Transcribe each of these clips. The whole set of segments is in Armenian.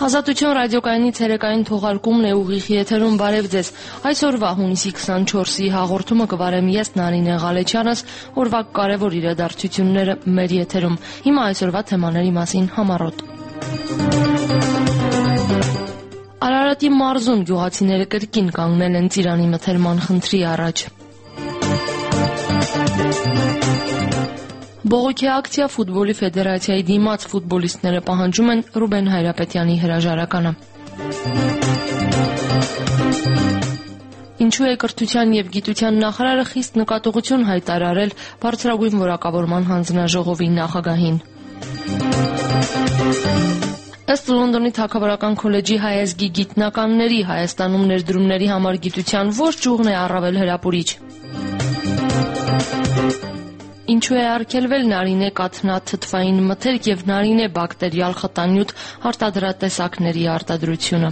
Ազատություն ռադիոկայանի ցերեկային թողարկումն է ուղիղ եթերում բարև ձեզ։ Այսօրվա հունիսի 24-ի հաղորդումը կվարեմ ես Նարինե Ղալեչյանս, օրվա կարևոր իրադարձությունները մեր եթերում։ Հիմա այսօրվա թեմաների մասին համառոտ։ Արարատի մարզում գյուղացիները կրկին կանգնել են ծիրանի մթերման խնդրի առաջ։ Բողոքի ակցիա ֆուտբոլի ֆեդերացիայի դիմաց ֆուտբոլիստները պահանջում են Ռուբեն Հայրապետյանի հրաժարականը։ Ինչու է կրթության եւ գիտության նախարարը խիստ նկատողություն հայտարարել բարձրագույն որակավորման հանձնաժողովի նախագահին։ Ըստ Լոնդոնի Թագավորական քոլեջի հայազգի գիտնականների Հայաստանում ներդրումների համար գիտության ոչ ճյուղն է առավել հրապուրիչ։ Ինչու է արգելվել նարինե կաթնաթթվային մթերք եւ նարինե բակտերիալ խտանյութ արտադրատեսակների արտադրությունը։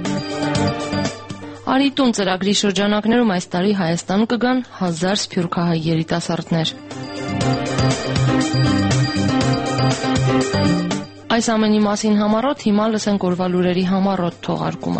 Արիտուն ծրագրի շրջանակներում այս տարի Հայաստան կգան 1000 սփյուռքահայ երիտասարդներ։ Այս ամենի մասին համառոտ հիմա լսենք օրվա լուրերի համառոտ թողարկումը։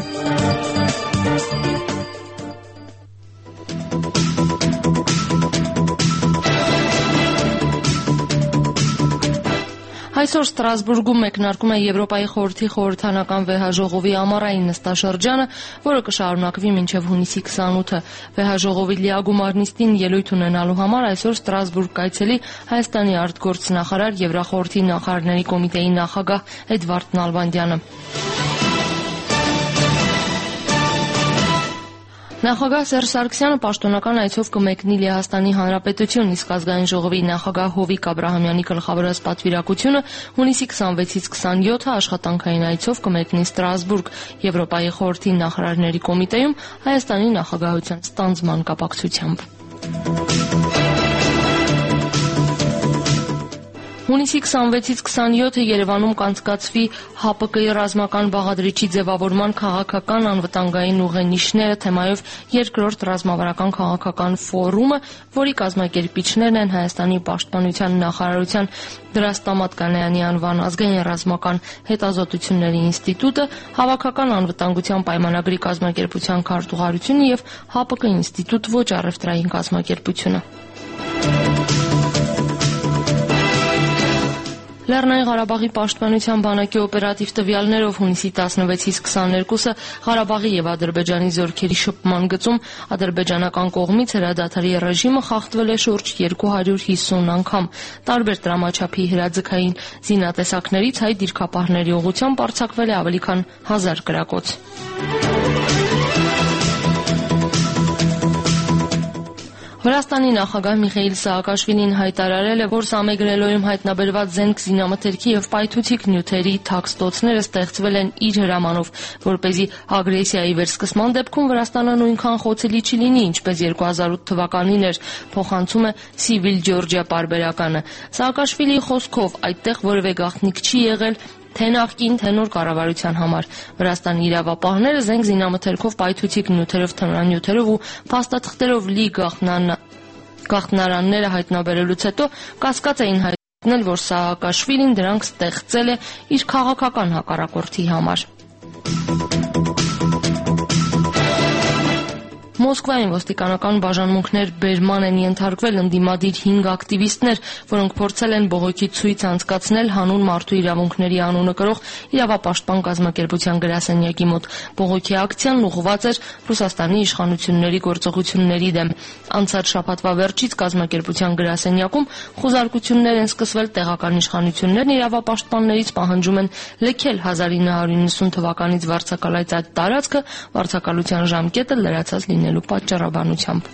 Այսօր Ստրասբուրգում մեկնարկում է Եվրոպայի խորհրդի խորհրդանական վեհաժողովի ամառային նստաշրջանը, որը կշարունակվի մինչև հունիսի 28-ը։ Վեհաժողովի լիագումար նիստին ելույթ ունենալու համար այսօր Ստրասբուրգ կայցելի Հայաստանի արտգործնախարար Եվրախորհրդի նախարարների կոմիտեի նախագահ Էդվարդ Նալբանդյանը։ Նախագահ Սերժ Սարգսյանը պաշտոնական այցով կմեկնի Լեհաստանի Հանրապետություն, իսկ ազգային ժողովի նախագահ Հովիկ Աբրահամյանի գլխավորած պատվիրակությունը հունիսի 26-ից 27-ը աշխատանքային այցով կմեկնի Ստրասբուրգ, Եվրոպայի խորհրդի նախարարների կոմիտեում Հայաստանի նախագահության ստանձնման կապակցությամբ։ Հունիսի 26-ից 27-ը Երևանում կանցկացվի ՀԱՊԿ-ի ռազմական բաղադրիչի ձևավորման քաղաքական անվտանգային ուղենիշները թեմայով երկրորդ ռազմավարական քաղաքական ֆորումը, որի կազմակերպիչներն են Հայաստանի պաշտպանության նախարարության Դրաստամատ Կանայանի անվան ազգային ռազմական հետազոտությունների ինստիտուտը, Հավաքական անվտանգության պայմանագրի կազմակերպության քարտուղարությունը եւ ՀԱՊԿ ինստիտուտ ոչ առևտրային կազմակերպությունը։ Լեռնային Ղարաբաղի պաշտպանության բանակի օպերատիվ տվյալներով հունիսի 16-ից 22-ը Ղարաբաղի եւ Ադրբեջանի զորքերի շփման գծում ադրբեջանական կողմից հրադադարի ռեժիմը խախտվել է շուրջ 250 անգամ։ Տարբեր դրամաչափի հրաձգային զինատեսակներից հայ դիրքապահների ուղղությամբ արձակվել է ավելի քան 1000 կրակոց։ Վրաստանի նախագահ Միխեիլ Սաակաշվիլին հայտարարել է, որ Սամեգրելոյում հայտնաբերված զենք զինամթերքի եւ պայթուցիկ նյութերի թաքստոցները ստեղծվել են իր հրամանով, որպեսզի ագրեսիայի վերսկսման դեպքում Վրաստանը նույնքան խոցելի չլինի, ինչպես 2008 թվականին էր, փոխանցում է Civil Georgia պարբերականը։ Սաակաշվիլիի խոսքով այդտեղ որևէ գաղտնիք չի եղել թե նախկին, թե նոր կառավարության համար։ Վրաստանի իրավապահները զենք զինամթերքով, պայթուցիկ նյութերով, թմրանյութերով ու փաստաթղթերով լի գաղտնարանները հայտնաբերելուց հետո կասկած էին հայտնել, որ Սաակաշվիլին դրանք ստեղծել է իր քաղաքական հակառակորդի համար։ Մոսկվայում ոստիկանական բաժանմունքներ բերման են ենթարկվել ընդդիմադիր 5 ակտիվիստներ, որոնք փորձել են բողոքի ցույց անցկացնել հանուն մարդու իրավունքների անունը կրող իրավապաշտպան կազմակերպության գրասենյակի մոտ։ Բողոքի ակցիան ուղղված էր Ռուսաստանի իշխանությունների գործողությունների դեմ։ Անցած շաբաթվա վերջից կազմակերպության գրասենյակում խուզարկություններ են սկսվել, տեղական իշխանություններն իրավապաշտպաններից պահանջում են լքել 1990 թվականից վարձակալած այդ տարածքը վարձակալության ժամկետը լրացած լինելու պատճառաբանությամբ։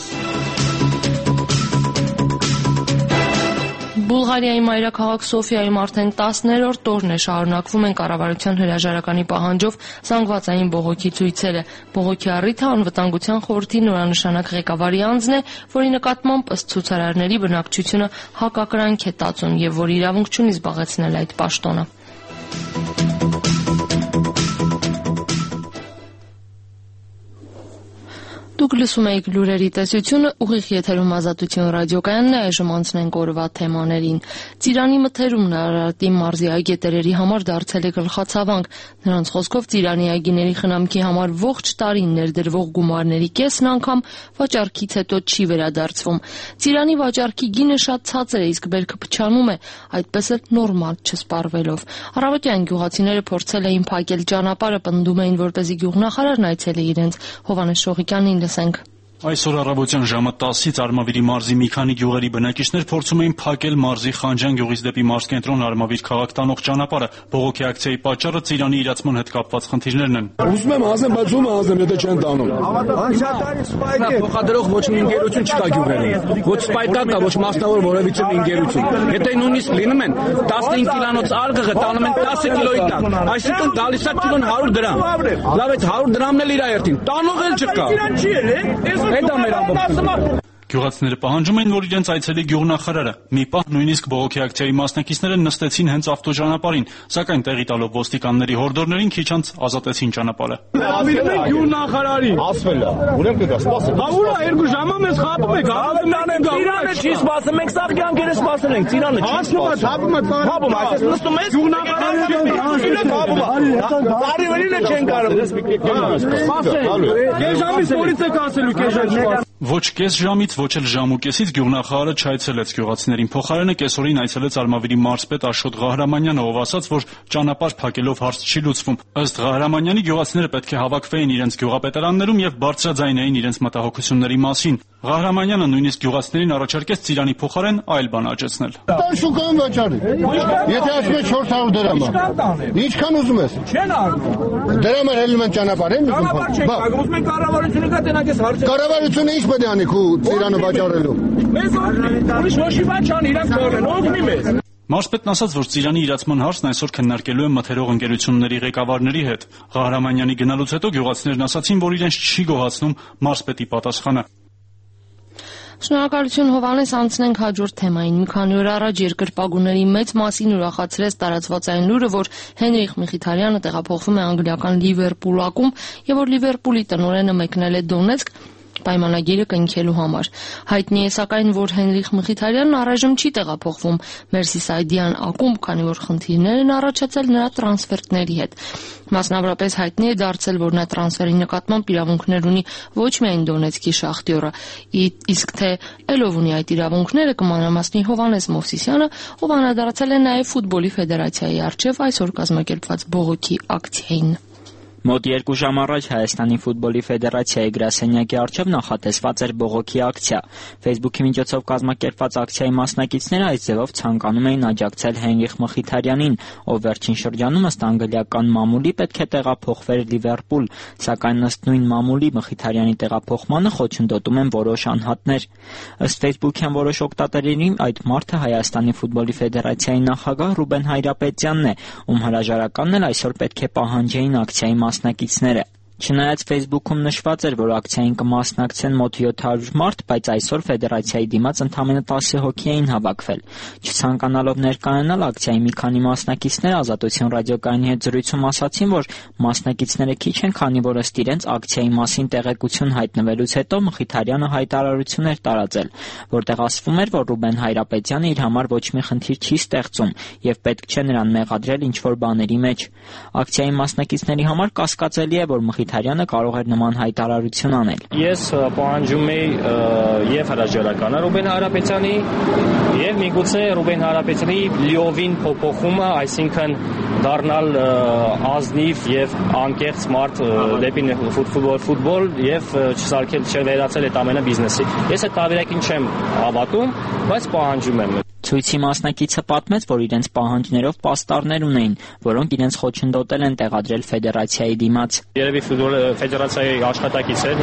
Բուլղարիայի մայրաքաղաք Սոֆիայում արդեն 10-րդ օրն է շարունակվում են կառավարության հրաժարականի պահանջով զանգվածային բողոքի ցույցերը։ Բողոքի առիթը անվտանգության խորհրդի նորանշանակ ղեկավարի անձն է, որի նկատմամբ ըստ ցուցարարների բնակչությունը հակակրանք է տածում եւ որ իրավունք չունի զբաղեցնել այդ պաշտոնը։ Դուք լսում եք լուրերի տեսությունը, ուղիղ եթերում Ազատություն ռադիոկայանն է, այժմ անցնենք օրվա թեմաներին։ Ծիրանի մթերումն Արարատի մարզի այգետերերի համար դարձել է գլխացավանք։ Նրանց խոսքով Ծիրանի այգիների խնամքի համար ողջ տարին ներդրվող գումարների կեսն անգամ վաճառքից հետո չի վերադարձվում։ Ծիրանի վաճառքի գինը շատ ցածր է, իսկ բերքը փչանում է, այդպես էլ նորմալ չսպառվելով։ Առավոտյան գյուղացիները փորձել էին փակել ճանապարհը, պնդում էին, որպեսզի գյուղնախարարն այցելի իրենց։ Հովհաննես Շողիկյանին լսենք։ Այսօր առավոտյան ժամը 10-ից Արմավիրի մարզի մի քանի գյուղերի բնակիչներ փորձում էին փակել մարզի Խանջան գյուղից դեպի մարզկենտրոն Արմավիր քաղաք տանող ճանապարհը։ Բողոքի ակցիայի պատճառը Ծիրանի իրացման հետ կապված խնդիրներն են։ Ուզում եմ ազնեմ, բայց ում ազնեմ, եթե չեն տանում։ Փոխադրող ոչ մի ընկերություն չկա գյուղերում։ Ոչ սպայկա կա, ոչ մասնավոր որևիցե մի ընկերություն։ Եթե նույնիսկ լինում են 15 կիլոնոց ալգղը տանում են 10 կիլոյի տակ, այսինքն գալիս է կիլոն 100 դրամ։ Լավ է, 100 դրամն էլ իր երթին։ Տանող էլ չկա։ Գյուղացիները պահանջում էին, որ իրենց այցելի գյուղնախարարը մի պահ նույնիսկ բողոքի ակցիայի մասնակիցները նստեցին հենց ավտոճանապարհին, սակայն տեղի տալով ոստիկանների հորդորներին քիչ անց ազատեցին ճանապարհը։ Գյուղնախարարին ասվել է, ուրեմն կգա սպասել։ Հա ուրա 2 ժամը մեզ խաբում եք, Ծիրանը չի սպասում, մենք սա կյանքերը սպասել ենք, Ծիրանը չի սպասում։ Խաբում, այսպես նստում ես գյուղնախարարին բարիվերին չեն կարող։ Կես ժամից որից եք ասելու կես ժամից։ Ոչ կես ժամից, ոչ էլ ժամ ու կեսից գյուղնախարարը չայցելեց գյուղացիներին։ Փոխարենը կեսօրին այցելեց Արմավիրի մարզպետ Աշոտ Ղահրամանյանը, ով ասաց, որ ճանապարհ փակելով հարց չի լուծվում։ Ըստ Ղահրամանյանի գյուղացիները պետք է հավաքվեին իրենց գյուղապետարաններում եւ բարձրաձայնեին իրենց մտահոգությունների մասին։ Ղահրամանյանը նույնիսկ գյուղացիներին առաջարկեց Ծիրանի փոխարեն այլ բան աճեցնել։ Տան շուկայում վաճառի։ Եթե ասում ես 400 դրամ է։ Ինչքան ուզում ես։ Չեն անում։ Դրամը հելնում են ճանապարհ են ուզում։ Բա ուզում են կառավարությունը կա տենակ ես հարցը։ Կառավարությունը ինչ պետք է անի քու Ծիրանը վաճառելու։ Մեզ ուրիշ ոչ մի բան չան, իրանք թողեն, օգնի մեզ։ Մարզպետն ասաց, որ Ծիրանի իրացման հարցն այսօր քննարկելու են մթերող ընկերությունների ղեկավարների հետ։ Ղահրամանյանի գնալուց հետո գյուղացիներն ասացին, որ իրենց չի գոհացնում մարզպետի պատասխանը։ Շնորհակալություն Հովհաննես, անցնենք հաջորդ թեմային։ Մի քանի օր առաջ երկրպագուների մեծ մասին ուրախացրեց տարածված այն լուրը, որ Հենրիխ Միխիթարյանը տեղափոխվում է անգլիական Լիվերպուլ ակումբ եւ որ Լիվերպուլի տնօրենը մեկնել է Դոնեցկ պայմանագիրը կնքելու համար։ Հայտնի է սակայն, որ Հենրիխ Միխիթարյանն առայժմ չի տեղափոխվում Մերսիսայդյան ակումբ, քանի որ խնդիրներ են առաջացել նրա տրանսֆերների հետ։ Մասնավորապես հայտնի է դարձել, որ նա տրանսֆերի նկատմամբ իրավունքներ ունի ոչ միայն Դոնեցկի Շախտյորը, իսկ թե ելով ունի այդ իրավունքները կմանրամասնի Հովհաննես Մովսիսյանը, ով անդրադարձել է նաև ֆուտբոլի ֆեդերացիայի առջև այսօր կազմակերպված բողոքի ակցիային։ Մոտ 2 ժամ առաջ Հայաստանի ֆուտբոլի ֆեդերացիայի գրասենյակի առջև նախատեսված էր բողոքի ակցիա։ Facebook-ի միջոցով կազմակերպված ակցիայի մասնակիցները այս ձևով ցանկանում էին աջակցել Հենրիխ Միխիթարյանին, ով վերջին շրջանում ըստ անգլիական մամուլի պետք է տեղափոխվեր Լիվերպուլ, սակայն ըստ նույն մամուլի Միխիթարյանի տեղափոխմանը խոչընդոտում են որոշ անհատներ։ Ըստ Facebook-յան որոշ օգտատերերի այդ մարդը Հայաստանի ֆուտբոլի ֆեդերացիայի նախագահ Ռուբեն Հայրապետյանն է, ում հրաժարականն էլ այսօր պետք է պահանջեին ակցիայի մասնակիցները։ Չնայած Facebook-ում նշված էր, որ ակցիային կմասնակցեն մոտ 700 մարդ, բայց այսօր ֆեդերացիայի դիմաց ընդամենը 10 հոգի էին հավաքվել։ Չցանկանալով ներկայանալ ակցիայի մի քանի մասնակիցներ Ազատություն ռադիոկայանի հետ զրույցում ասացին, որ մասնակիցները քիչ են, քանի որ ըստ իրենց ակցիայի մասին տեղեկություն հայտնվելուց հետո Միխիթարյանը հայտարարություն էր տարածել, որտեղ ասվում էր, որ Ռուբեն Հայրապետյանը իր համար ոչ մի խնդիր չի ստեղծում եւ պետք չէ նրան մեղադրել ինչ-որ բաների մեջ։ Ակցիայի մասնակիցների համար կասկածելի է, որ Միխիթարյանը կարող էր նման հայտարարություն անել։ Ես պահանջում եի եւ հրաժարականը Ռուբեն Հայրապետյանի եւ միգուցե Ռուբեն Հայրապետյանի լիովին փոփոխումը, այսինքն դառնալ ազնիվ եւ անկեղծ մարդ դեպի ֆուտբոլ եւ չսարքել չվերացել այդ ամենը բիզնեսի։ Ես այդ տարբերակին չեմ հավատում, բայց պահանջում եմ։ Ցույցի մասնակիցը պատմեց, որ իրենց պահանջներով պաստառներ ունեին, որոնք իրենց խոչընդոտել են տեղադրել ֆեդերացիայի դիմաց։ Երևի ֆուտբոլ ֆեդերացիայի աշխատակից էր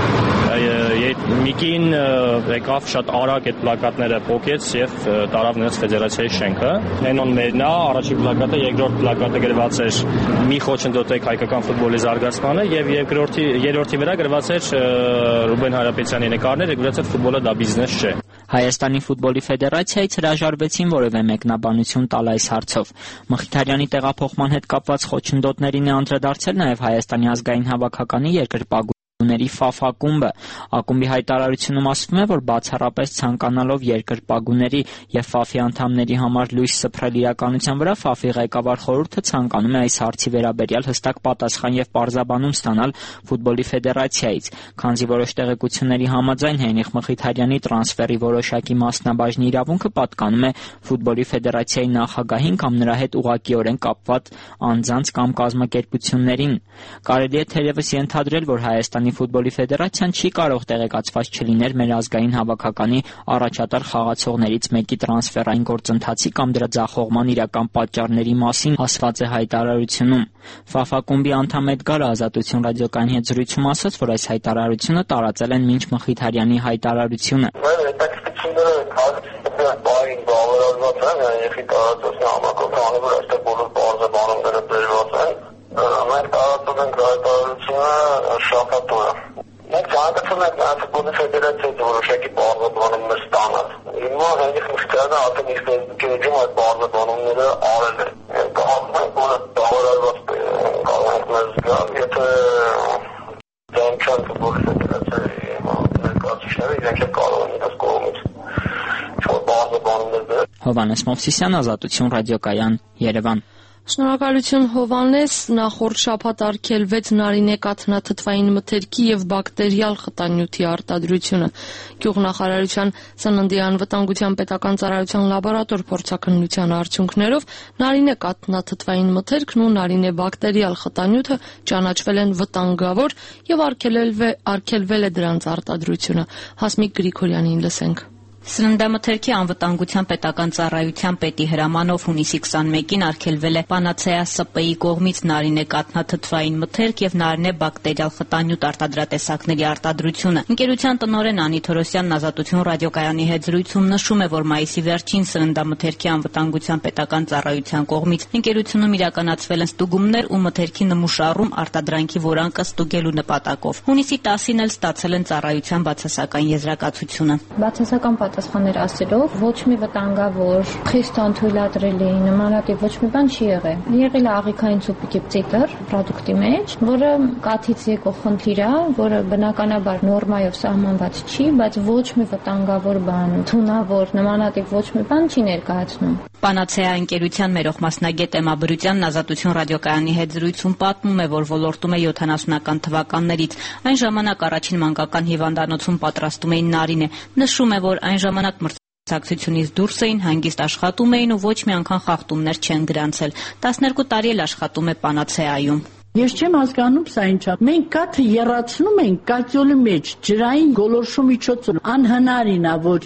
մի կին եկավ շատ արագ այդ պլակատները փոկեց եւ տարավ նրանց ֆեդերացիայի շենքը։ Այնոն մերն է, առաջի պլակատը, երկրորդ պլակատը գրված էր՝ մի խոչընդոտեք հայկական ֆուտբոլի զարգացմանը եւ երրորդի վրա գրված էր Ռուբեն Հայրապետյանի նկարները, գրված էր ֆուտբոլը դա բիզնես չէ։ Հայաստանի ֆուտբոլի ֆեդերացիայից հրաժարվեցին որևէ մեկնաբանություն տալ այս հարցով։ Միխիթարյանի տեղափոխման հետ կապված խոչընդոտներին է անդրադարձել նաև Հայաստանի ազգային հավաքականի երկրպագու երկրպագուների ՖԱՖԱ ակումբի հայտարարությունում ասվում է, որ բացառապես ցանկանալով երկրպագուների եւ ՖԱՖ-ի անդամների համար լույս սփռել իրականության վրա, ՖԱՖ-ի ղեկավար խորհուրդը ցանկանում է այս հարցի վերաբերյալ հստակ պատասխան եւ պարզաբանում ստանալ ֆուտբոլի ֆեդերացիայից, քանզի որոշ տեղեկությունների համաձայն Հենրիխ Մխիթարյանի տրանսֆերի որոշակի մասնաբաժնի իրավունքը պատկանում է ֆուտբոլի ֆեդերացիայի նախագահին կամ նրա հետ ուղղակիորեն կապված անձանց կամ կազմակերպություններին։ Կարելի է թերևս ենթադրել, որ Հայաստանի ֆուտբոլի ֆեդերացիան չի կարող տեղեկացված չլիներ մեր ազգային հավաքականի առաջատար խաղացողներից մեկի տրանսֆերային գործընթացի կամ դրա ձախողման իրական պատճառների մասին, ասված է հայտարարությունում։ ՖԱՖ ակումբի անդամ Էդգարը Ազատություն ռադիոկայանի հետ զրույցում ասաց, որ այս հայտարարությունը տարածել են մինչ Մխիթարյանի հայտարարությունը։ Մենք տարածում ենք հայտարարությունը շաբաթօրը։ Մենք ցանկացում ենք ֆուտբոլի ֆեդերացիայից որոշակի պարզաբանումներ ստանալ։ Հիմա Հենրիխ Մխիթարյանը արդեն իր Facebook-ի էջում այդ պարզաբանումները արել է։ Կարծում ենք, որ դավարարված կարող ենք մեզ զգալ, եթե դեմքան ֆուտբոլի ֆեդերացիայի ներկայացուցիչները իրենք կարող են իրենց կողմից ինչ-որ պարզաբանումներ բերել։ Հովհաննես Մովսիսյան, Ազատություն ռադիոկայան, Երևան։ Շնորհակալություն Հովհաննես, նախորդ շաբաթ արգելվեց Նարինե կաթնաթթվային մթերքի եւ բակտերիալ խտանյութի արտադրությունը։ Գյուղնախարարության սննդի անվտանգության պետական ծառայության լաբորատոր փորձաքննության արդյունքներով Նարինե կաթնաթթվային մթերքն ու Նարինե բակտերիալ խտանյութը ճանաչվել են վտանգավոր եւ արգելվել է դրանց արտադրությունը։ Հասմիկ Գրիգորյանին լսենք։ Սննդամթերքի անվտանգության պետական ծառայության պետի հրամանով հունիսի 21-ին արգելվել է Պանացեա ՍՊ-ի կողմից Նարինե կաթնաթթվային մթերք եւ Նարինե բակտերիալ խտանյութ արտադրատեսակների արտադրությունը։ Ընկերության տնօրեն Անի Թորոսյանն Ազատություն ռադիոկայանի հետ զրույցում նշում է, որ մայիսի վերջին սննդամթերքի անվտանգության պետական ծառայության կողմից ընկերությունում իրականացվել են ստուգումներ ու մթերքի նմուշառում արտադրանքի որակը ստուգելու նպատակով։ Հունիսի 10-ին էլ ստացել են ծառայության բացասական եզրակացությունը։ Բացասական պատասխաններ ասելով ոչ մի վտանգավոր, խիստ անթույլատրելի, նմանատիպ ոչ մի բան չի եղել։ Եղել է աղիքային ցուպիկի ծիտր պրոդուկտի մեջ, որը կաթից եկող խնդիր է, որը բնականաբար նորմայով սահմանված չի, բայց ոչ մի վտանգավոր բան, թունավոր, նմանատիպ ոչ մի բան չի ներկայացնում։ Պանացեա ընկերության մերող մասնագետ Էմմա Բրուտյանն Ազատություն ռադիոկայանի հետ զրույցում պատմում է, որ ոլորտում է 70-ական թվականներից։ Այն ժամանակ առաջին մանկական հիվանդանոցում պատրաստում էին նարինե։ Նշում է, որ այն ժամանակ մրցակցությունից դուրս էին, հանգիստ աշխատում էին ու ոչ մի անգամ խախտումներ չեն գրանցել։ 12 տարի էլ աշխատում է Պանացեայում։ Ես չեմ հասկանում սա ինչա։ Մենք կաթը եռացնում ենք կաթյոլի մեջ ջրային գոլորշու միջոցով։ Անհնարին է, որ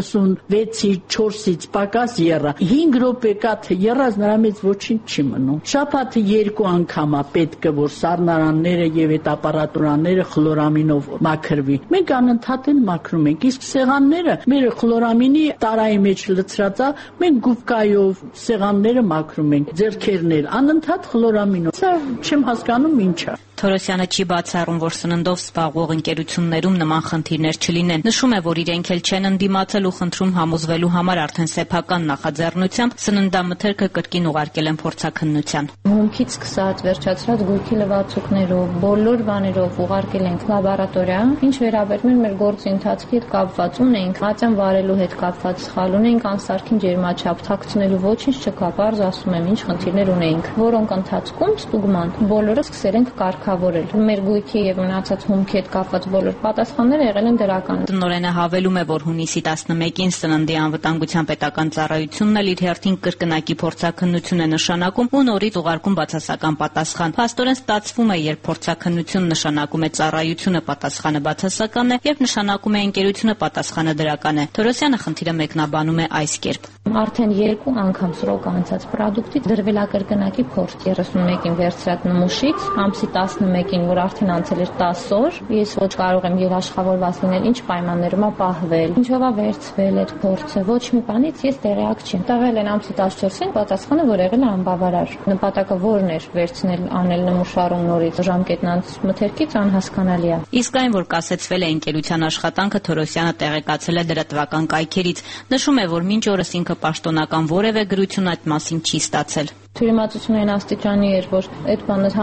96-ից 4-ից պակաս եռա։ 5 րոպե կաթը եռած նրա մեջ ոչինչ չի մնում։ Շաբաթը 2 անգամ է պետք է որ սառնարանները եւ այդ ապարատուրաները խլորամինով մաքրվի։ Մենք անընդհատ են մաքրում ենք։ Իսկ սեղանները մեր խլորամինի տարայի մեջ լցրած է, մենք գուվկայով սեղանները մաքրում ենք, ձեռքերն էլ անընդհատ խլորամինով։ Սա չեմ հասկանում ինչա։ Թորոսյանը չի բացառում, որ սննդով զբաղվող ընկերություններում նման խնդիրներ չլինեն։ Նշում է, որ իրենք էլ չեն ընդդիմացել ու խնդրում համոզվելու համար արդեն սեփական նախաձեռնությամբ սննդամթերքը կրկին ուղարկել են փորձաքննության։ Հումքից սկսած վերջացրած գույքի լվացուկներով, բոլոր բաներով ուղարկել ենք լաբորատորիա։ Ինչ վերաբերում է մեր գործի ընթացքի հետ կապված, ունենք ածյան վարելու հետ կապված սխալ, ունենք անսարքին ջերմաչափ թաքցնելու ոչինչ չկա, բարձ ասում եմ ինչ խնդիրներ ունենք, որոնք ընթացքում ստուգման բոլորը սկսել ենք կարգավորել։ Մեր գույքի եւ մնացած հումքի հետ կապված բոլոր պատասխանները եղել են դրական։ Տնօրենը հավելում է, որ հունիսի 11-ին սննդի անվտանգության պետական ծառայությունն էլ իր հերթին կրկնակի փորձաքննություն է նշանակում ու նորից ուղարկում բացասական պատասխան։ Փաստորեն ստացվում է, երբ փորձաքննություն նշանակում է ծառայությունը պատասխանը բացասական է, երբ նշանակում է ընկերությունը պատասխանը դրական է։ Թորոսյանը խնդիրը մեկնաբանում է այս կերպ. Արդեն 2 անգամ սրոկ անցած պրոդուկտի դրվել է կրկնակի փորձ 31-ին վերցրած նմուշից, ամսի 11-ին, որ արդեն անցել էր 10 օր, ես ոչ կարող եմ երաշխավորված լինել, ինչ պայմաններում է պահվել, ինչով է վերցվել այդ փորձը, ոչ մի բանից ես տեղյակ չեմ։ Տվել են ամսի 14-ին պատասխանը, որ եղել է անբավարար։ Նպատակը որն էր վերցնել, անել նմուշարում նորից ժամկետն անց մթերքից անհասկանալի է։ Իսկ այն, որ կասեցվել է ընկերության աշխատանքը, Թորոսյանը տեղեկացել է դրատվական կայքերից։ Նշում է, որ մինչ օրս ինքը պաշտոնական որևէ գրություն այդ մասին չի ստացել։ Թյուրիմացությունային աստիճանի էր, որ այդ բանը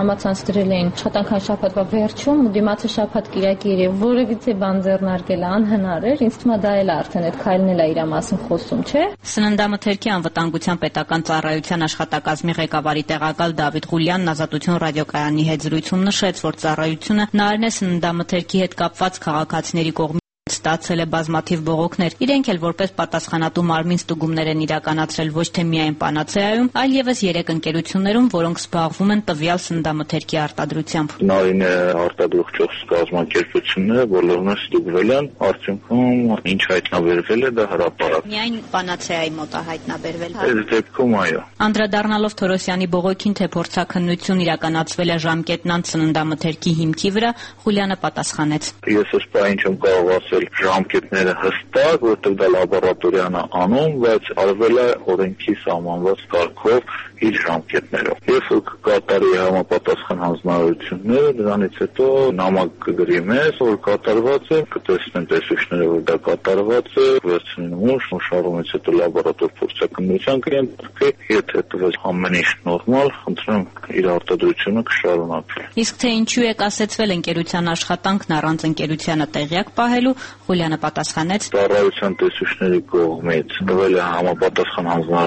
համացանց դրել էին աշխատանքային շաբաթվա վերջում ու դիմացը շաբաթ կիրակի երեւ որևիցե բան ձեռնարկելը անհնար էր։ Ինձ թվում է դա էլ արդեն այդ քայլն էլ է իր մասին խոսում, չէ՞։ Սննդամթերքի անվտանգության պետական ծառայության աշխատակազմի ղեկավարի տեղակալ Դավիթ Ղուլյանն Ազատություն ռադիոկայանի հետ զրույցում նշեց, որ ծառայությունը նարնե սննդամթերքի հետ կապված քաղաքացիների կողմից ստացել է բազմաթիվ բողոքներ։ Իրենք էլ որպես պատասխանատու մարմին ստուգումներ են իրականացրել ոչ թե միայն Պանացեայում, այլ եւս 3 ընկերություններում, որոնք զբաղվում են տվյալ սննդամթերքի արտադրությամբ։ Նարինե արտադրող կազմակերպությունները բոլորն են ստուգվել են, արդյունքում ինչ հայտնաբերվել է դա հրապարակ։ Միայն Պանացեայի մոտ է հայտնաբերվել։ Այս դեպքում այո։ Անդրադառնալով Թորոսյանի բողոքին, թե փորձաքննություն իրականացվել է ժամկետնան սննդամթերքի հիմքի վրա, Ղուլյանը պատասխանեց. Ես սպայն չեմ կարող ասել ժամկետները հստակ, որտեղ դա լաբորատորիան է անում, բայց արվել է օրենքի սահմանված կարգով իր ժամկետներով։ Երբ կկատարի համապատասխան հանձնարարությունները, դրանից հետո նամակ կգրի մեզ, որ կատարված է, կտեսնեն տեսուչները, որ դա կատարված է, վերցնեն ուշ, շարումից հետո լաբորատոր փորձաքննության կընդունի, եթե տվեց ամեն ինչ նորմալ, խնդրեմ իր արտադրությունը կշարունակվի։ Իսկ թե ինչու է կասեցվել ընկերության աշխատանքն առանց ընկերությանը տեղյակ պահելու, Ղուլյանը պատասխանեց. Ծառայության տեսուչների կողմից տվել է համապատասխան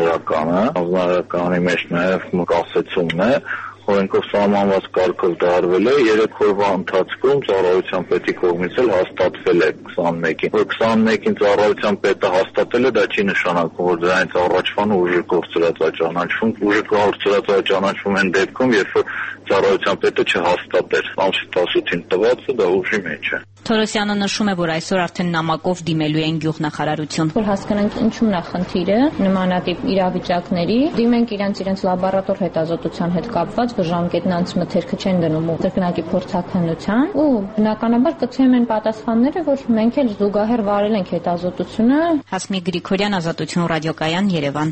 հանձնարարականի մեջ նաև կասեցումն է, օրենքով սահմանված կարգով դա արվել է 3 օրվա ընթացքում ծառայության պետի կողմից էլ հաստատվել է 21-ին։ Որ 21-ին ծառայության պետը հաստատել է, դա չի նշանակում, որ դրանից առաջվան ուժը կորցրած է ճանաչվում։ Ուժը կորցրած է ճանաչվում այն դեպքում, երբ որ ծառայության պետը չհաստատեր։ Ամսի 18-ին տված է, դա ուժի մեջ է։ Թորոսյանը նշում է, որ այսօր արդեն նամակով դիմելու են գյուղնախարարություն։ Որ հասկանանք ինչու՞մն է խնդիրը նմանատիպ իրավիճակների, դիմենք իրենց լաբորատոր հետազոտության հետ կապված, որ ժամկետն անց մթերքը չեն դնում ու կրկնակի փորձաքննության, ու բնականաբար կցույց են պատասխանները, որ մենք էլ զուգահեռ վարել ենք հետազոտությունը։ Հասմիկ Գրիգորյան, Ազատություն ռադիոկայան, Երևան։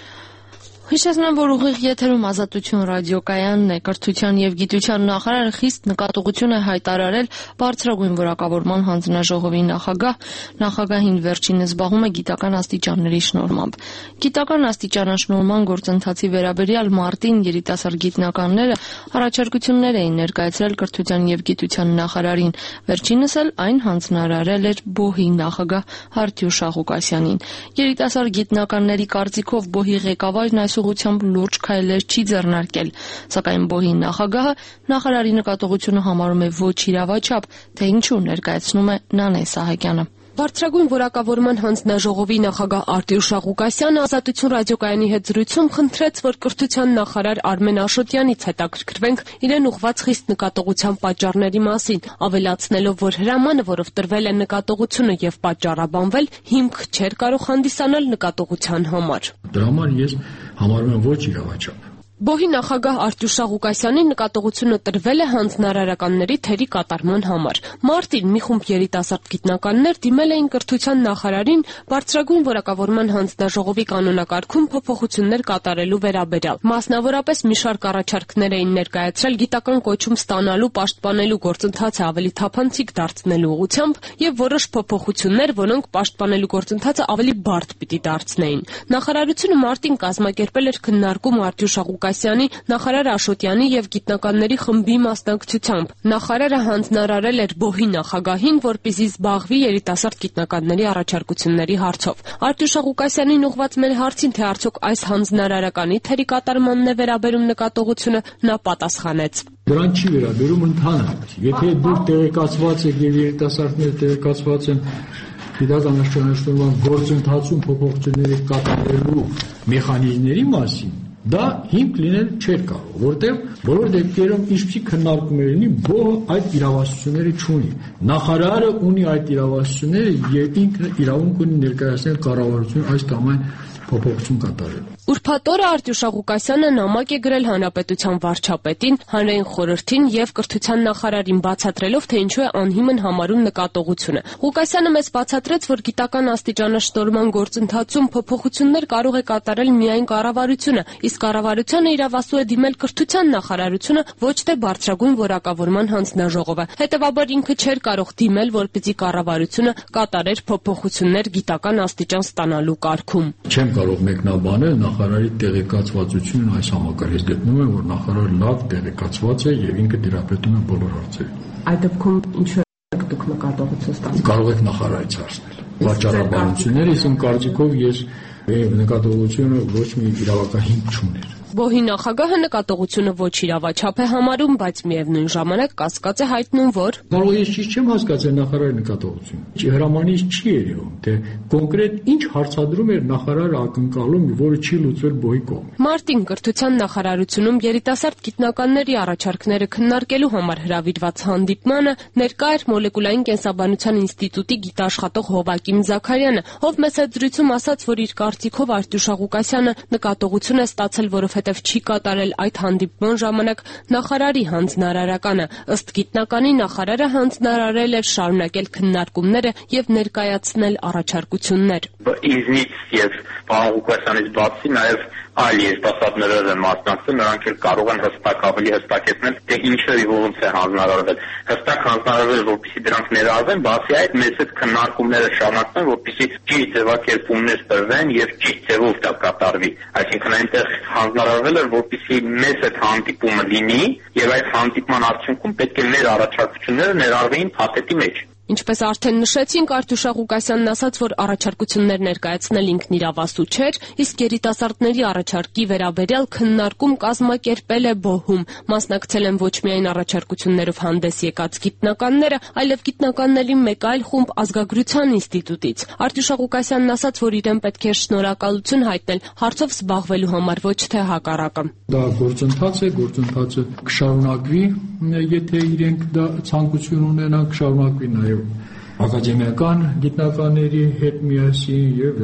Հիշեցնեմ, որ ուղիղ եթերում Ազատություն ռադիոկայանն է։ Կրթության եւ գիտության նախարարը խիստ նկատողություն է հայտարարել բարձրագույն որակավորման հանձնաժողովի նախագահին վերջինս զբաղում է գիտական աստիճանների շնորհմամբ։ Գիտական աստիճանաշնորհման գործընթացի վերաբերյալ մարտին երիտասարդ գիտնականները առաջարկություններ էին ներկայացրել կրթության եւ գիտության նախարարին։ Վերջինս էլ այն հանձնարարել էր ԲՈՀ-ի նախագահ Արտյուշ Աղուկասյանին։ Երիտասարդ գիտնականների կարծիքով ԲՈՀ-ի ղեկավարն այս ուղղությամբ լուրջ քայլեր չի ձեռնարկել, սակայն ԲՈՀ-ի նախագահը նախարարի նկատողությունը համարում է ոչ իրավաչափ, թե ինչու ներկայացնում է Նանե Սահակյանը։ Բարձրագույն որակավորման հանձնաժողովի նախագահ Արտյուշ Աղուկասյանը Ազատություն ռադիոկայանի հետ զրույցում խնդրեց, որ կրթության նախարար Արմեն Աշոտյանից հետաքրքրվենք իրեն ուղղված խիստ նկատողության պատճառների մասին, ավելացնելով, որ հրամանը, որով տրվել է նկատողությունը եւ պատճառաբանվել, հիմք չէր կարող հանդիսանալ նկատողության համար։ Դրա համար ես համարում եմ ոչ իրավաչափ։ ԲՈՀ-ի նախագահ Արտյուշ Աղուկասյանի նկատողությունը տրվել է հանձնարարականների թերի կատարման համար։ Մարտին մի խումբ երիտասարդ գիտնականներ դիմել էին կրթության նախարարին բարձրագույն որակավորման հանձնաժողովի կանոնակարգում փոփոխություններ կատարելու վերաբերյալ։ Մասնավորապես մի շարք առաջարկներ էին ներկայացրել գիտական կոչում ստանալու, պաշտպանելու գործընթացը ավելի թափանցիկ դարձնելու ուղղությամբ եւ որոշ փոփոխություններ, որոնք պաշտպանելու գործընթացը ավելի բարդ պիտի դարձնեին։ Նախարարությունը մարտին կազմակերպել էր քննարկում Արտյուշ Աղուկասյանի, նախարար Աշոտյանի եւ գիտնականների խմբի մասնակցությամբ։ Նախարարը հանձնարարել էր ԲՈՀ-ի նախագահին, որպեսզի զբաղվի երիտասարդ գիտնականների առաջարկությունների հարցով։ Արտյուշ Աղուկասյանին ուղղված մեր հարցին, թե արդյոք այս հանձնարարականի թերի կատարմանն է վերաբերում նկատողությունը, նա պատասխանեց. Դրան չի վերաբերում ընդհանրապես։ Եթե դուք տեղեկացված եք եւ երիտասարդները տեղեկացված են գիտական աշխատանքների գործընթացում փոփոխությունների կատարելու մեխանիզմների մասին, դա հիմք լինել չէր կարող, որտեղ բոլոր դեպքերում ինչպիսի քննարկումներ լինի, ԲՈՀ-ը այդ իրավասությունները չունի։ Նախարարը ունի այդ իրավասությունները եւ ինքն իրավունք ունի ներկայացնել կառավարություն այս կամ այն փոփոխություն կատարել։ Ուրբաթ օրը Արտյուշ Աղուկասյանը նամակ է գրել Հանրապետության վարչապետին, Հանրային խորհրդին եւ կրթության նախարարին բացատրելով, թե ինչու է անհիմն համարում նկատողությունը։ Ղուկասյանը մեզ բացատրեց, որ գիտական աստիճանաշնորհման գործընթացում փոփոխություններ կարող է կատարել միայն կառավարությունը, իսկ կառավարությանը իրավասու է դիմել կրթության նախարարությունը, ոչ թե բարձրագույն որակավորման հանձնաժողովը։ Հետևաբար ինքը չէր կարող դիմել, որպեսզի կառավարությունը կատարեր փոփոխություններ գիտական աստիճան ստանալու կարգում։ Չեմ կարող մեկնաբանել նախարարի տեղեկացվածությունն այս համակարգից։ Գտնում եմ, որ նախարարը լավ տեղեկացված է եւ ինքը դիապետում է բոլոր հարցերին։ Այդ դեպքում ինչու եք դուք նկատողություն ստացել։ Կարող եք նախարարից հարցնել։ Վաճառաբանությունները, իմ կարծիքով ես նկատողությունը ոչ մի իրավական հիմք չուներ։ Բոհի նախագահը նկատողությունը ոչ իրավաչափ է համարում, բայց միևնույն ժամանակ կասկած է հայտնում, որ կարող ես ճիշտ չեմ հասկացել նախարարի նկատողությունը։ Հրամանից չի երևում, թե կոնկրետ ինչ հարցադրում էր նախարարը ակնկալում, որը չի լուծվել Բոհի կողմից։ Մարտին կրթության նախարարությունում երիտասարդ գիտնականների առաջարկները քննարկելու համար հրավիրված հանդիպմանը ներկա էր մոլեկուլային կենսաբանության ինստիտուտի գիտաշխատող Հովակիմ Զաքարյանը, ով մեծ զրույցում ասաց, որ իր կարծիքով Արտուշ Աղուկասյանը նկատողություն է ստացել, որովհետև չի կատարել այդ հանդիպման ժամանակ նախարարի հանձնարարականը։ Ըստ գիտնականի նախարարը հանձնարարել էր շարունակել քննարկումները եւ ներկայացնել առաջարկություններ։ Ինձնից եւ պարոն Ղուկասյանից բացի նաեւ այլ երիտասարդներ են մասնակցել, նրանք էլ կարող են հստակ ավելի հստակեցնել, թե ինչը ոնց է հանձնարարվել։ Հստակ հանձնարարվել, որպեսզի դրանք ներառվեն, բացի այդ մեծ այդ քննարկումները շարունակվեն, որպեսզի ճիշտ ձևակերպումներ տրվեն եւ ճիշտ ձևով դա կատարվի։ Այսինքն այնտեղ հանձնարարվել է, որպեսզի մեծ այդ հանդիպումը լինի եւ այդ հանդիպման արդյունքում պետք է մեր առաջարկությունները ներառվեին փաթեթի մեջ։ Ինչպես արդեն նշեցինք, Արտուշ Աղուկասյանն ասաց, որ առաջարկություններ ներկայացնել ինքն իրավասու չէր, իսկ երիտասարդների առաջարկի վերաբերյալ քննարկում կազմակերպել է Բոհում։ Մասնակցել են ոչ միայն առաջարկություններով հանդես եկած գիտնականները, այլև գիտնականների մեկ այլ խումբ Ազգագրության ինստիտուտից։ Արտուշ Աղուկասյանն ասաց, որ իրեն պետք է շնորհակալություն հայտնել հարցով զբաղվելու համար, ոչ թե հակառակը։ Դա գործընթացը կշարունակվի, եթե իրենք դա ցանկություն ունենան, կշարունակվի նաև ակադեմիական գիտնականների հետ միասին եւ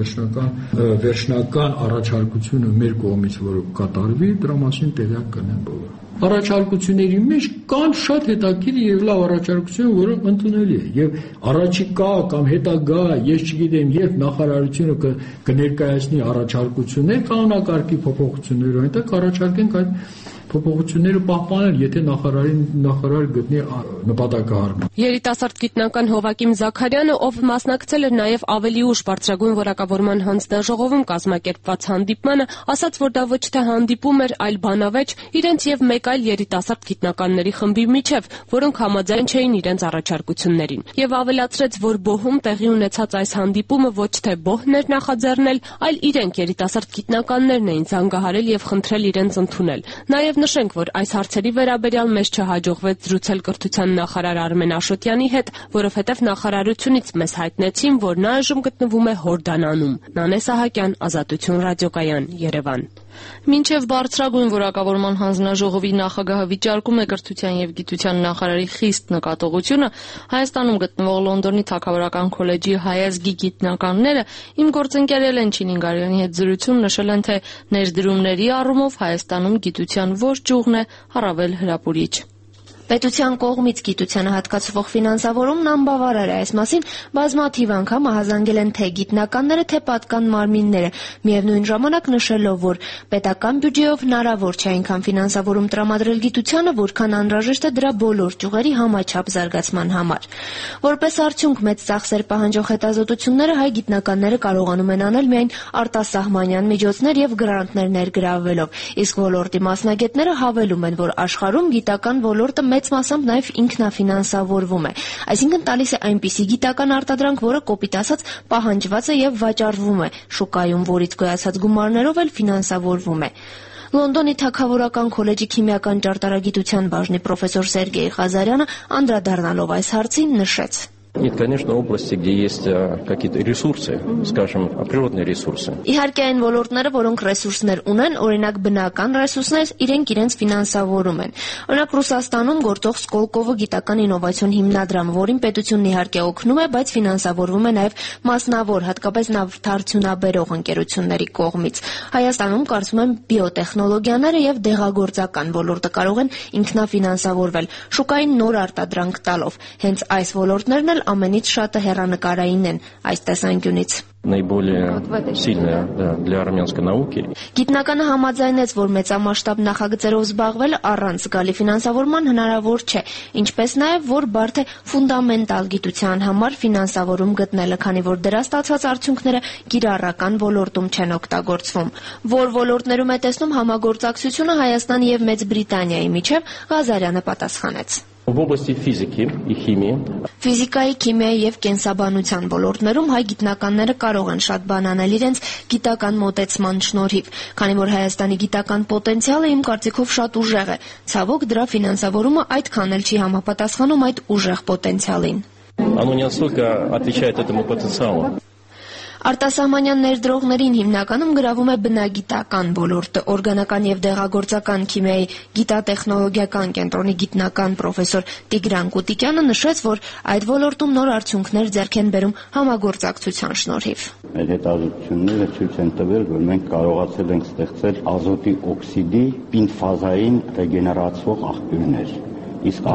վերջնական առաջարկությունը մեր կողմից, որը կատարվի, դրա մասին տեղյակ կնեն բոլորը։ Առաջարկությունների մեջ կան շատ հետաքրքիր եւ լավ առաջարկություն, որը ընդունելի է եւ առաջիկա կամ հետագա, ես չգիտեմ, երբ նախարարությունը կներկայացնի առաջարկություններ կանոնակարգի փոփոխություններ, այնտեղ առաջարկենք այդ փոփոխությունները պահպանել, եթե նախարարը գտնի նպատակահարմար։ Երիտասարդ գիտնական Հովակիմ Զաքարյանը, ով մասնակցել էր նաև ավելի ուշ բարձրագույն որակավորման հանձնաժողովում կազմակերպված հանդիպմանը, ասաց, որ դա ոչ թե հանդիպում էր, այլ բանավեճ իրենց եւ մեկ այլ երիտասարդ գիտնականների խմբի միջև, որոնք համաձայն չէին իրենց առաջարկություններին, եւ ավելացրեց, որ Բոհում տեղի ունեցած այս հանդիպումը ոչ թե Բոհն էր նախաձեռնել, այլ իրենք երիտասարդ գիտնականներն էին զանգահարել եւ խնդրել իրենց ընդունել։ Նաև նշենք, որ այս հարցերի վերաբերյալ մեզ չհաջողվեց զրուցել կրթության նախարար Արմեն Աշոտյանի հետ, որովհետև նախարարությունից մեզ հայտնեցին, որ նա այժմ գտնվում է Հորդանանում։ Նանե Սահակյան, Ազատություն ռադիոկայան, Երևան։ Մինչև բարձրագույն որակավորման հանձնաժողովի նախագահը վիճարկում է կրթության եւ գիտության նախարարի խիստ նկատողությունը, Հայաստանում գտնվող Լոնդոնի Թագավորական քոլեջի հայազգի գիտնականները իմ գործընկեր Էլեն Չինինգարյանի հետ զրույցում նշել են, թե ներդրումների առումով Հայաստանում գիտության ոչ ճյուղն է առավել հրապուրիչ։ Պետության կողմից գիտությանը հատկացվող ֆինանսավորումն անբավարար է, այս մասին բազմաթիվ անգամ ահազանգել են թե գիտնականները, թե պատկան մարմինները, միևնույն ժամանակ նշելով, որ պետական բյուջեով հնարավոր չէ այնքան ֆինանսավորում տրամադրել գիտությանը, որքան անհրաժեշտ է դրա բոլոր ճյուղերի համաչափ զարգացման համար։ Որպես արդյունք մեծ ծախսեր պահանջող հետազոտությունները հայ գիտնականները կարողանում են անել միայն արտասահմանյան միջոցներ եւ գրանտներ ներգրավվելով, իսկ ոլորտի մասնագետները հավելում են, որ աշխարհում գիտական ոլորտը մեծ մասամբ նաև ինքնաֆինանսավորվում է, այսինքն տալիս է այնպիսի գիտական արտադրանք, որը կոպիտ ասած պահանջված է եւ վաճառվում է, շուկայում որից գոյացած գումարներով էլ ֆինանսավորվում է։ Լոնդոնի Թագավորական քոլեջի քիմիական ճարտարագիտության բաժնի պրոֆեսոր Սերգեյ Ղազարյանը անդրադառնալով այս հարցին նշեց. Нет, конечно, области, где есть какие-то ресурсы, скажем, природные ресурсы. Իհարկե այն ոլորտները, որոնք ռեսուրսներ ունեն, օրինակ բնական ռեսուրսներ, իրենք իրենց ֆինանսավորում են։ Օրինակ Ռուսաստանում գործող Սկոլկովո գիտական ինովացիոն հիմնադրամը, որին պետությունն իհարկե օգնում է, բայց ֆինանսավորվում է նաև մասնավոր, հատկապես նավթարդյունաբերող ընկերությունների կողմից։ Հայաստանում կարծում եմ բիոտեխնոլոգիաները եւ դեղագործական ոլորտը կարող են ինքնաֆինանսավորվել, շուկային նոր արտադրանք տալով։ Հենց այս ոլորտներն էլ ամենից շատը հեռանկարային են այս տեսանկյունից։ Наиболее сильная для армянской науки. Գիտնականը համաձայնեց, որ մեծամասշտաբ նախագծերով զբաղվել առանց զգալի ֆինանսավորման հնարավոր չէ, ինչպես նաև որ բարդ է ֆունդամենտալ գիտության համար ֆինանսավորում գտնելը, քանի որ դրա ստացած արդյունքները կիրառական ոլորտում չեն օգտագործվում։ Որ ոլորտներում է տեսնում համագործակցությունը Հայաստանի եւ Մեծ Բրիտանիայի միջև, Ղազարյանը պատասխանեց. В области физики и химии. Ֆիզիկայի, քիմիայի եւ կենսաբանության ոլորտներում հայ գիտնականները կարող են շատ բան անել իրենց գիտական մոտեցման շնորհիվ, քանի որ Հայաստանի գիտական պոտենցիալը իմ կարծիքով շատ ուժեղ է։ Ցավոք դրա ֆինանսավորումը այդքան էլ չի համապատասխանում այդ ուժեղ պոտենցիալին։ Оно не настолько отвечает этому потенциалу. Արտասահմանյան ներդրողներին հիմնականում գրավում է բնագիտական ոլորտը։ Օրգանական եւ դեղագործական քիմիայի գիտատեխնոլոգիական կենտրոնի գիտնական պրոֆեսոր Տիգրան Կուտիկյանը նշեց, որ այդ ոլորտում նոր արդյունքներ ձեռք են բերում համագործակցության շնորհիվ։ Մեր հետազոտությունները ցույց են տվել, որ մենք կարողացել ենք ստեղծել ազոտի օքսիդի պինֆազային ռեգեներացվող աղբյուրներ։ Իսկ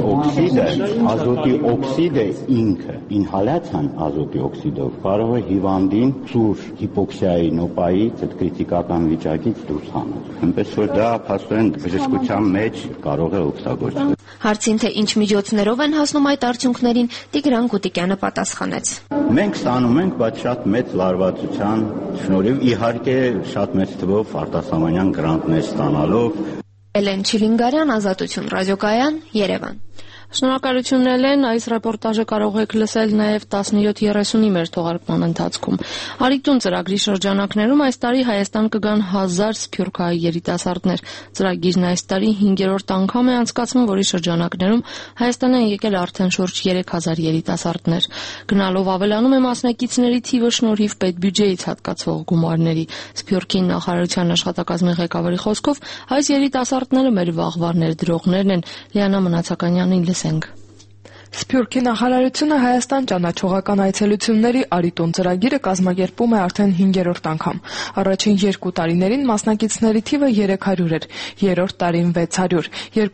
ազոտի օքսիդը ինքը ինհալյացիան ազոտի օքսիդով կարող է հիվանդին ծուր հիպոքսիայի նոպայից այդ կրիտիկական վիճակից դուրս հանել։ Այնպես որ դա փաստորեն բժշկության մեջ կարող է օգտագործվել։ Հարցին թե ինչ միջոցներով են հասնում այդ արդյունքներին, Տիգրան Կուտիկյանը պատասխանեց. Մենք ստանում ենք, բայց շատ մեծ լարվածության շնորհիվ, իհարկե շատ մեծ թվով արտասահմանյան գրանտներ ստանալով։ Էլեն Չիլինգարյան, Ազատություն ռադիոկայան, Երևան։ Շնորհակալություն Էլեն, այս ռեպորտաժը կարող եք լսել նաև 17:30-ի մեր թողարկման ընթացքում։ Արիտուն ծրագրի շրջանակներում այս տարի Հայաստան կգան 1000 սփյուռքահայ երիտասարդներ։ Ծրագիրն այս տարի 5-րդ անգամ է անցկացվում, որի շրջանակներում Հայաստան են եկել արդեն շուրջ 3000 երիտասարդներ։ Գնալով ավելանում է մասնակիցների թիվը շնորհիվ պետբյուջեից հատկացվող գումարների։ Սփյուռքի նախարարության աշխատակազմի ղեկավարի խոսքով այս երիտասարդները մեր վաղվա ներդրողներն են։ Լիանա Մնացականյանին լսենք։ Սփյուռքի նախարարությունը Հայաստան ճանաչողական այցելությունների Արիտուն ծրագիրը կազմակերպում է արդեն 5-րդ անգամ։ Առաջին 2 տարիներին մասնակիցների թիվը 300 էր, երրորդ տարին 600,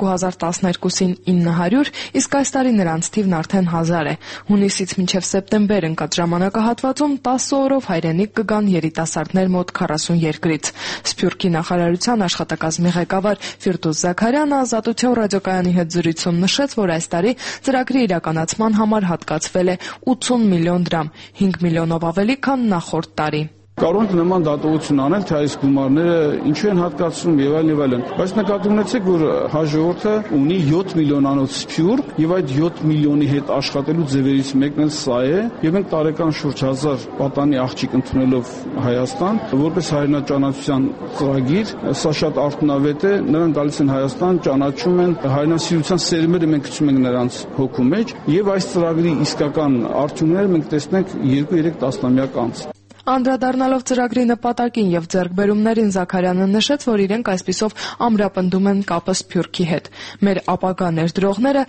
2012-ին 900, իսկ այս տարի նրանց թիվն արդեն 1000 է։ Հունիսից մինչև սեպտեմբեր ընկած ժամանակահատվածում 10 օրով հայրենիք կգան երիտասարդներ մոտ 40 երկրից։ Սփյուռքի նախարարության աշխատակազմի ղեկավար Ֆիրդուս Զաքարյանը Ազատություն ռադիոկայանի հետ զրույցում նշեց, որ այս տարի ծրագրի իրականացման համար հատկացվել է 80 միլիոն դրամ, 5 միլիոնով ավելի, քան նախորդ տարի։ Կարող ենք նման դատողություն անել, թե այս գումարները ինչու են հատկացվում եւ այլն։ Բայց նկատի ունեցեք, որ հաջորդը ունի 7 միլիոնանոց սփյուռք եւ այդ 7 միլիոնի հետ աշխատելու ձևերից մեկն էլ սա է, եւ մենք տարեկան շուրջ 1000 պատանի աղջիկ ընդունելով Հայաստան, որպես հայրենաճանաչության ծրագիր, սա շատ արդյունավետ է, նրանք գալիս են Հայաստան, ճանաչում են հայրենասիրության սերմերը մենք գցում ենք նրանց հոգու մեջ եւ այս ծրագրի իսկական արդյունքները մենք տեսնենք 2-3 տասնամյակ անց։ Անդրադառնալով ծրագրի նպատակին եւ ձեռքբերումներին Զաքարյանը նշեց, որ իրենք այսպիսով ամրապնդում են կապը Սփյուռքի հետ։ Մեր ապագա ներդրողները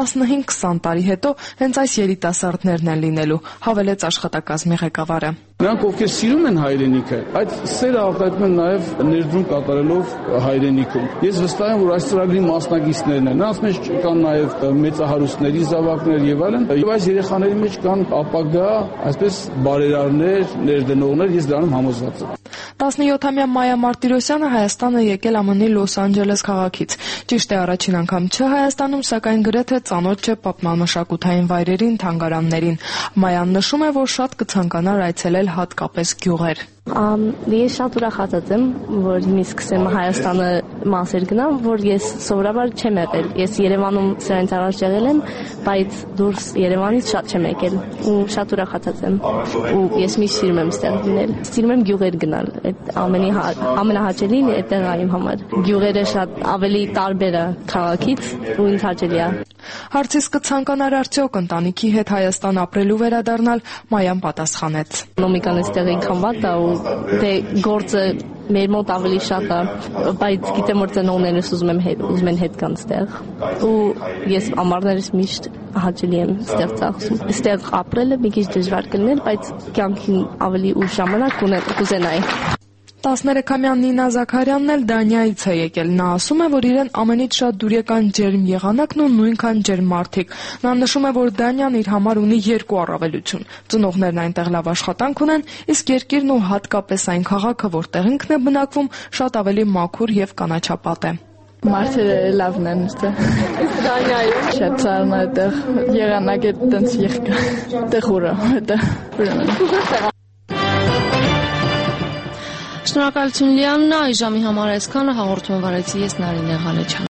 15-20 տարի հետո հենց այս երիտասարդներն են լինելու, հավելեց աշխատակազմի ղեկավարը։ Նրանք ովքեր սիրում են հայրենիքը, այդ սերը արտահայտում են նաև ներդրում կատարելով հայրենիքում։ Ես վստահ եմ, որ այս ծրագրի մասնակիցներն են, նրանց մեջ կան նաև մեծահարուստների զավակներ եւ այլն, եւ այս երեխաների մեջ կան ապագա, այսպես բարերարներ, ներդնողներ, ես դրանում համոզված եմ։ 17-ամյա Մայա Մարտիրոսյանը Հայաստան է եկել ԱՄՆ-ի Լոս Անջելես քաղաքից։ Ճիշտ է, առաջին անգամ չէ Հայաստանում, սակայն գրեթե ծանոթ չէ պատմամշակութային վայրերին, թանգարաններին։ Մայան նշում է, որ շատ կցանկանար այցելել հատկապես գյուղեր։ Ես շատ ուրախացած եմ, որ հիմա սկսեմ Հայաստանը մասեր գնամ, որ ես սովորաբար չեմ եղել։ Ես Երևանում սրանից առաջ եղել եմ, բայց դուրս Երևանից շատ չեմ եկել ու շատ ուրախացած եմ։ Ու ես միշտ սիրում եմ ստեղ լինել։ Սիրում եմ գյուղեր գնալ։ Այդ ամենահաճելին այդտեղ է իմ համար։ Գյուղերը շատ ավելի տարբեր է քաղաքից ու ինձ հաճելի է։ Հարցից կցանկանար արդյոք ընտանիքի հետ Հայաստան ապրելու վերադառնալ, Մայան պատասխանեց։ Նոմիկան այստեղ ինքան վատ է ու դե գործը մեր մոտ ավելի շատ է, բայց գիտեմ որ ծնողներս ուզում են հետ գան ստեղ ու ես ամառներս միշտ հաճելի եմ ստեղ ծախսում։ Ստեղ ապրելը մի քիչ դժվար կլիներ, բայց կյանքին ավելի ուշ ժամանակ կուզենայի։ 13-ամյա Նինա Զաքարյանն էլ Դանիայից է եկել։ Նա ասում է, որ իրեն ամենից շատ դուր եկան ջերմ եղանակն ու նույնքան ջերմ մարդիկ։ Նա նշում է, որ Դանիան իր համար ունի երկու առավելություն։ Ծնողներն այնտեղ լավ աշխատանք ունեն, իսկ երկիրն ու հատկապես այն քաղաքը, որտեղ ինքն է բնակվում, շատ ավելի մաքուր եւ կանաչապատ է։ Մարդերը լավն են ստե։ Իսկ Դանիայում շատ ցարն է այդտեղ եղանակը տենց երկա։ Տխուր է, ուրեմն։ Շնորհակալություն Լիաննա, այս ժամի համար այսքանը հաղորդում վարեցի ես Նարինե Ղալեչյան։